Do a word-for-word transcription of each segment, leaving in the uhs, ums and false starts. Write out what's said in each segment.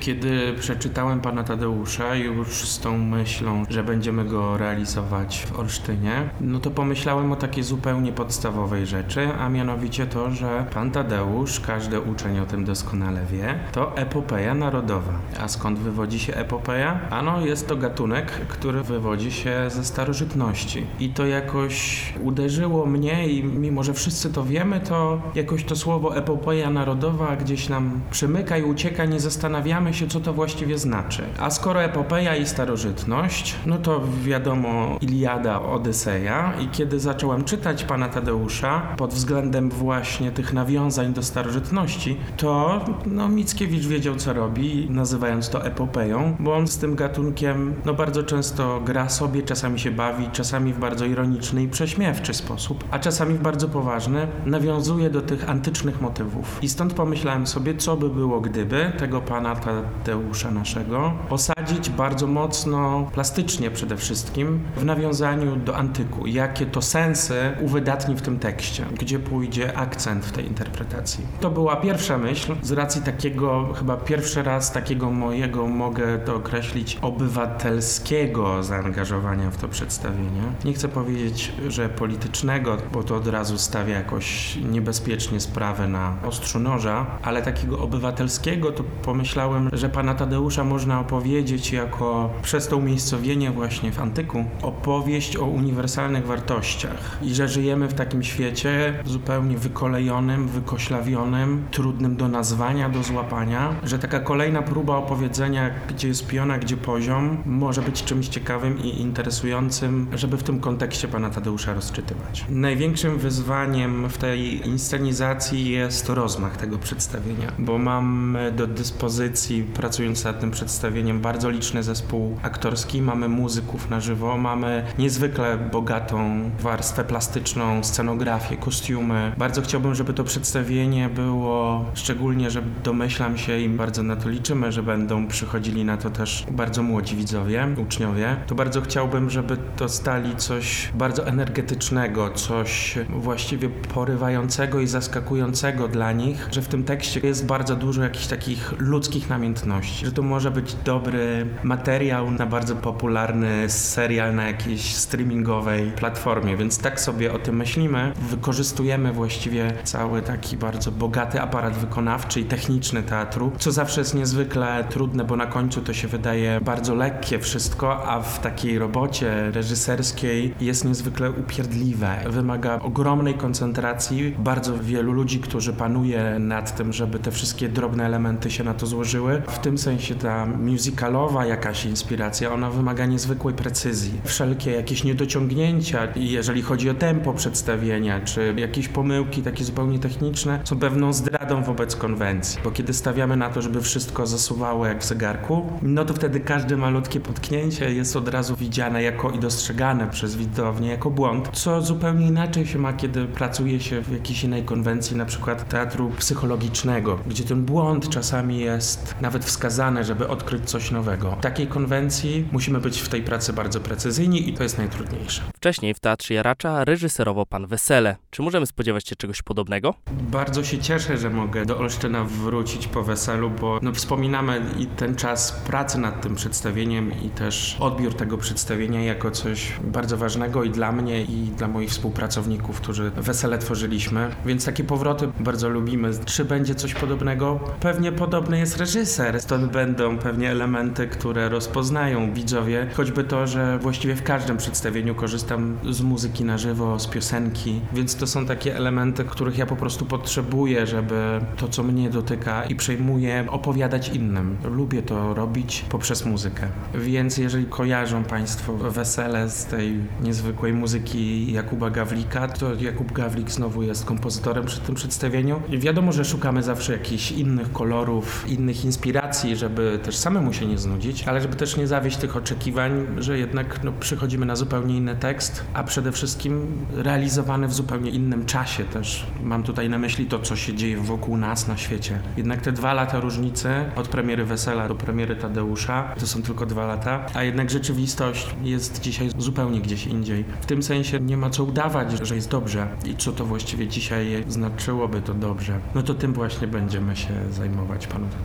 Kiedy przeczytałem pana Tadeusza już z tą myślą, że będziemy go realizować w Olsztynie, no to pomyślałem o takiej zupełnie podstawowej rzeczy, a mianowicie to, że pan Tadeusz, każdy uczeń o tym doskonale wie, to epopeja narodowa. A skąd wywodzi się epopeja? Ano jest to gatunek, który wywodzi się ze starożytności. I to jakoś uderzyło mnie i mimo, że wszyscy to wiemy, to jakoś to słowo epopeja narodowa gdzieś nam przymyka i ucieka, nie zastanawiamy się, co to właściwie znaczy. A skoro epopeja i starożytność, no to wiadomo Iliada, Odyseja i kiedy zacząłem czytać pana Tadeusza pod względem właśnie tych nawiązań do starożytności, to no Mickiewicz wiedział, co robi, nazywając to epopeją, bo on z tym gatunkiem no bardzo często gra sobie, czasami się bawi, czasami w bardzo ironiczny i prześmiewczy sposób, a czasami w bardzo poważny, nawiązuje do tych antycznych motywów. I stąd pomyślałem sobie, co by było, gdyby tego pana Tadeusza naszego osadzić bardzo mocno, plastycznie przede wszystkim, w nawiązaniu do antyku. Jakie to sensy uwydatni w tym tekście, gdzie pójdzie akcent w tej interpretacji. To była pierwsza myśl, z racji takiego, chyba pierwszy raz takiego mojego, mogę to określić, obywatelskiego zaangażowania w to przedstawienie. Nie chcę powiedzieć, że politycznego, bo to od razu stawia jakoś niebezpiecznie sprawę na ostrzu noża, ale takiego obywatelskiego to pomyślałem, że pana Tadeusza można opowiedzieć jako, przez to umiejscowienie właśnie w antyku, opowieść o uniwersalnych wartościach i że żyjemy w takim świecie zupełnie wykolejonym, wykoślawionym, trudnym do nazwania, do złapania, że taka kolejna próba opowiedzenia, gdzie jest piona, gdzie poziom, może być czymś ciekawym i interesującym, żeby w tym kontekście pana Tadeusza rozczytywać. Największym wyzwaniem w tej inscenizacji jest rozmach tego przedstawienia, bo mam do dyspozycji, pracując nad tym przedstawieniem, bardzo liczny zespół aktorski, mamy muzyków na żywo, mamy niezwykle bogatą warstwę plastyczną, scenografię, kostiumy. Bardzo chciałbym, żeby to przedstawienie było, szczególnie, że domyślam się i bardzo na to liczymy, że będą przychodzili na to też bardzo młodzi widzowie, uczniowie, to bardzo chciałbym, żeby dostali coś bardzo energetycznego, coś właściwie porywającego i zaskakującego dla nich, że w tym tekście jest bardzo dużo jakichś takich ludzkich namiętności, że to może być dobry materiał na bardzo popularny serial na jakiejś streamingowej platformie, więc tak sobie o tym myślimy. Wykorzystujemy właściwie cały taki bardzo bogaty aparat wykonawczy i techniczny teatru, co zawsze jest niezwykle trudne, bo na końcu to się wydaje bardzo lekkie wszystko, a w takiej robocie reżyserskiej jest niezwykle upierdliwe. Wymaga ogromnej koncentracji, bardzo wielu ludzi, którzy panuje nad tym, żeby te wszystkie drobne elementy się na to złożyły. W tym sensie ta musicalowa jakaś inspiracja, ona wymaga niezwykłej precyzji. Wszelkie jakieś niedociągnięcia, jeżeli chodzi o tempo przedstawienia, czy jakieś pomyłki takie zupełnie techniczne, są pewną zdradą wobec konwencji, bo kiedy stawiamy na to, żeby wszystko zasuwało jak w zegarku, no to wtedy każde malutkie potknięcie jest od razu widziane jako i dostrzegane przez widownię jako błąd, co zupełnie inaczej się ma, kiedy pracuje się w jakiejś innej konwencji, na przykład teatru psychologicznego, gdzie ten błąd czasami jest nawet wskazany, żeby odkryć coś nowego. W takiej konwencji musimy być w tej pracy bardzo precyzyjni i to jest najtrudniejsze. Wcześniej w Teatrze Jaracza reżyserował pan Wesele. Czy możemy spodziewać się czegoś podobnego? Bardzo się cieszę, że mogę do Olsztyna wrócić po Weselu, bo no, wspominamy i ten czas pracy nad tym przedstawieniem i też odbiór tego przedstawienia jako coś bardzo ważnego i dla mnie, i dla moich współpracowników, którzy Wesele tworzyliśmy. Więc takie powroty bardzo lubimy. Czy będzie coś podobnego? Pewnie podobny jest reżyser. Stąd będą pewnie elementy, które rozpoznają widzowie. Choćby to, że właściwie w każdym przedstawieniu korzystam z muzyki na żywo, z piosenki. Więc to są takie elementy, których ja po prostu potrzebuję, żeby to, co mnie dotyka i przejmuje, opowiadać innym. Lubię to robić poprzez muzykę. Więc jeżeli kojarzą państwo Wesele z tej niezwykłej muzyki Jakuba Gawlika, to Jakub Gawlik znowu jest kompozytorem przy tym przedstawieniu. I wiadomo, że szukamy zawsze jakichś innych kolorów, innych inspiracji, żeby też samemu się nie znudzić, ale żeby też nie zawieść tych oczekiwań, że jednak no, przychodzimy na zupełnie inny tekst, a przede wszystkim realizowany w zupełnie innym czasie też. Mam tutaj na myśli to, co się dzieje wokół nas na świecie. Jednak te dwa lata różnicy od premiery Wesela do premiery Tadeusza to są tylko dwa lata, a jednak rzeczywistość jest dzisiaj zupełnie gdzieś indziej. W tym sensie nie ma co udawać, że jest dobrze i co to właściwie dzisiaj znaczyłoby to dobrze. No to tym właśnie będziemy się zajmować, panu Tadeuszu. To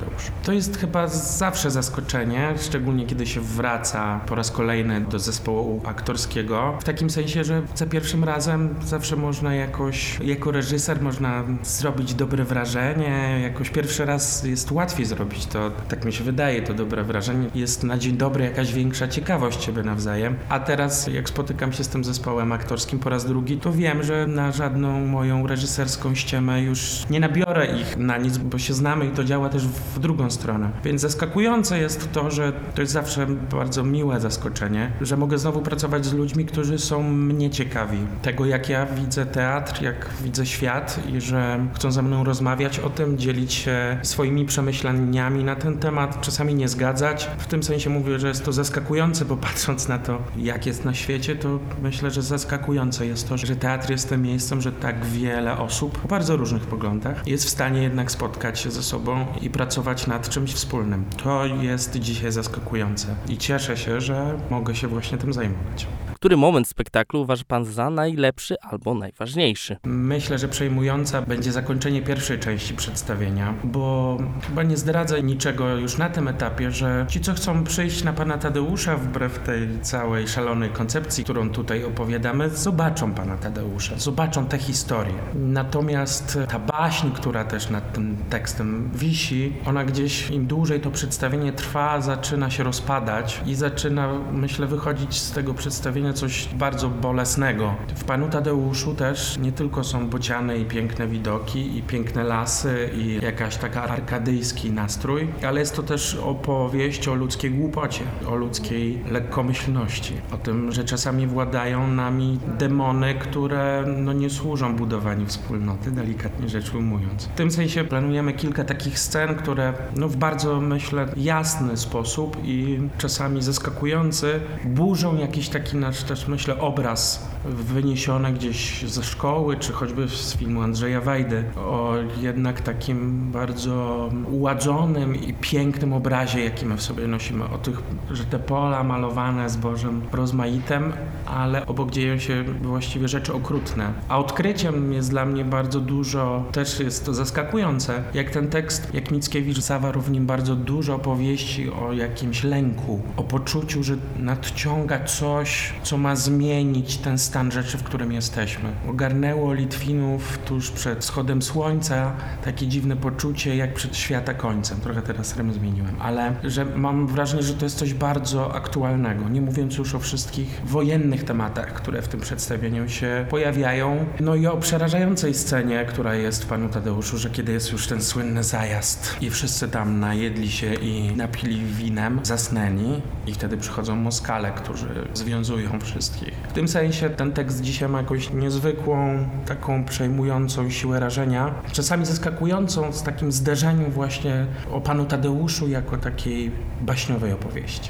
To jest chyba zawsze zaskoczenie, szczególnie kiedy się wraca po raz kolejny do zespołu aktorskiego. W takim sensie, że za pierwszym razem zawsze można jakoś, jako reżyser można zrobić dobre wrażenie, jakoś pierwszy raz jest łatwiej zrobić to, tak mi się wydaje, to dobre wrażenie. Jest na dzień dobry jakaś większa ciekawość siebie nawzajem. A teraz, jak spotykam się z tym zespołem aktorskim po raz drugi, to wiem, że na żadną moją reżyserską ściemę już nie nabiorę ich na nic, bo się znamy i to działa też w drugą stronę. Więc zaskakujące jest to, że to jest zawsze bardzo miłe zaskoczenie, że mogę znowu pracować z ludźmi, którzy są mnie ciekawi. Tego, jak ja widzę teatr, jak widzę świat i że chcą ze mną rozmawiać o tym, dzielić się swoimi przemyśleniami na ten temat, czasami nie zgadzać. W tym sensie mówię, że jest to zaskakujące, bo patrząc na to, jak jest na świecie, to myślę, że zaskakujące jest to, że teatr jest tym miejscem, że tak wiele osób o bardzo różnych poglądach jest w stanie jednak spotkać się ze sobą i pracować nad czymś wspólnym. To jest dzisiaj zaskakujące i cieszę się, że mogę się właśnie tym zajmować. Który moment spektaklu uważa pan za najlepszy albo najważniejszy? Myślę, że przejmująca będzie zakończenie pierwszej części przedstawienia, bo chyba nie zdradzę niczego już na tym etapie, że ci, co chcą przyjść na pana Tadeusza, wbrew tej całej szalonej koncepcji, którą tutaj opowiadamy, zobaczą pana Tadeusza, zobaczą tę historię. Natomiast ta baśń, która też nad tym tekstem wisi, ona gdzieś im dłużej to przedstawienie trwa, zaczyna się rozpadać i zaczyna, myślę, wychodzić z tego przedstawienia coś bardzo bolesnego. W panu Tadeuszu też nie tylko są bociany i piękne widoki i piękne lasy i jakaś taka arkadyjski nastrój, ale jest to też opowieść o ludzkiej głupocie, o ludzkiej lekkomyślności, o tym, że czasami władają nami demony, które no, nie służą budowaniu wspólnoty, delikatnie rzecz ujmując. W tym sensie planujemy kilka takich scen, które no, w bardzo, myślę, jasny sposób i czasami zaskakujący burzą jakiś taki nasz też, myślę, obraz wyniesiony gdzieś ze szkoły, czy choćby z filmu Andrzeja Wajdy, o jednak takim bardzo uładzonym i pięknym obrazie, jaki my w sobie nosimy, o tych, że te pola malowane zbożem rozmaitym, ale obok dzieją się właściwie rzeczy okrutne. A odkryciem jest dla mnie bardzo dużo, też jest to zaskakujące, jak ten tekst, jak Mickiewicz zawarł w nim bardzo dużo opowieści o jakimś lęku, o poczuciu, że nadciąga coś, co ma zmienić ten stan rzeczy, w którym jesteśmy. Ogarnęło Litwinów tuż przed wschodem słońca takie dziwne poczucie, jak przed świata końcem. Trochę teraz rym zmieniłem, ale że mam wrażenie, że to jest coś bardzo aktualnego. Nie mówiąc już o wszystkich wojennych tematach, które w tym przedstawieniu się pojawiają. No i o przerażającej scenie, która jest w panu Tadeuszu, że kiedy jest już ten słynny zajazd i wszyscy tam najedli się i napili winem, zasnęli i wtedy przychodzą Moskale, którzy związują wszystkich. W tym sensie ten tekst dzisiaj ma jakąś niezwykłą, taką przejmującą siłę rażenia, czasami zaskakującą z takim zderzeniem właśnie o panu Tadeuszu jako takiej baśniowej opowieści.